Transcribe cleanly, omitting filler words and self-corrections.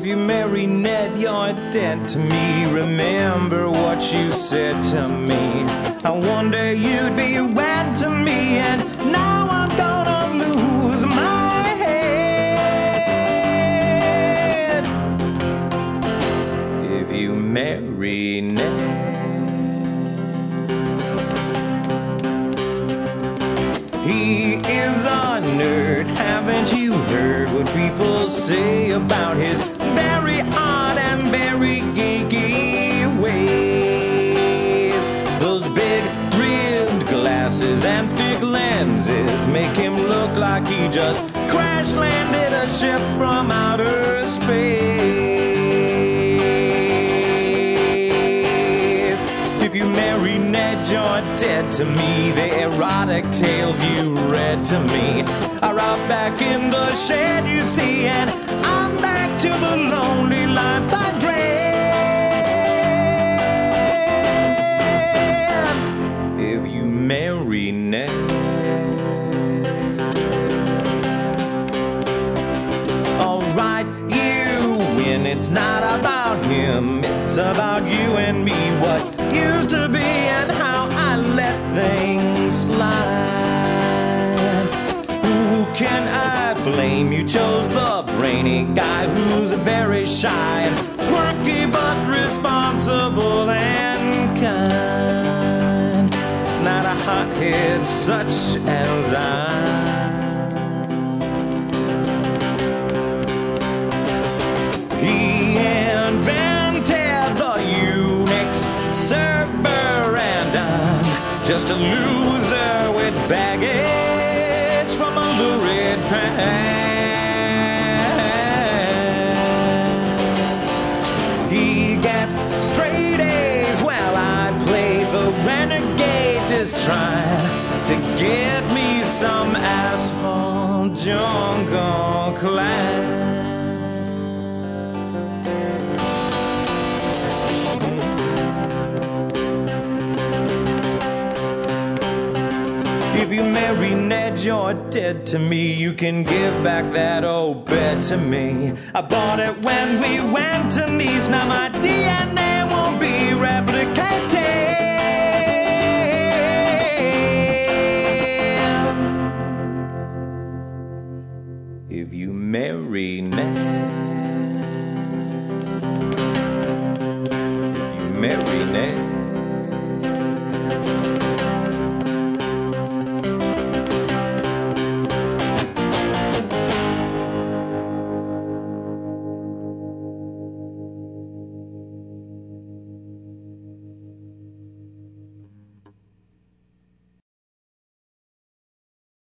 If you marry Ned, you're dead to me. Remember what you said to me. I wonder you'd be wed to me, and now I'm gonna lose my head. If you marry Ned. He is a nerd, haven't you heard what people say about his very odd and very geeky ways? Those big rimmed glasses and thick lenses make him look like he just crash landed a ship from outer space. If you marry Ned, you're dead to me. The erotic tales you read to me are out back in the shed, you see, and I'm back to the lonely life I dread. If you marry Ned. Alright, you win. It's not about him, it's about you and me. What used to be and how I let things slide. Who can I blame? You chose the brainy guy who's very shy and quirky but responsible and kind. Not a hothead such as I. He invented the Unix server, and I'm just a loser with baggage from a lurid past. He gets straight A's while I play the renegade, just trying to get me some asphalt jungle class. If you marry Ned, you're dead to me. You can give back that old bed to me. I bought it when we went to Nice. Now my DNA won't be replicated. If you marry Ned.